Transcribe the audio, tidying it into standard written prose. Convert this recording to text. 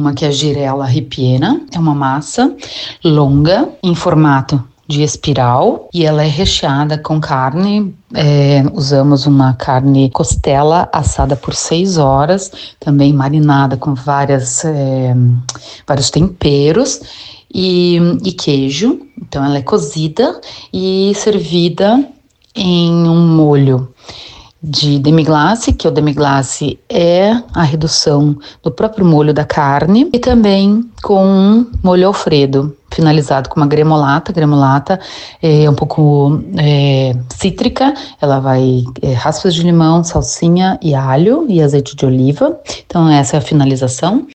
uma que é a Girella ripiena, é uma massa longa em formato de espiral e ela é recheada com carne. Usamos uma carne costela assada por 6 horas, também marinada com vários temperos e queijo. Então ela é cozida e servida em um molho de demi-glace, que o demi-glace é a redução do próprio molho da carne, e também com um molho Alfredo, finalizado com uma gremolata. A gremolata é um pouco cítrica, ela vai raspas de limão, salsinha e alho e azeite de oliva. Então essa é a finalização.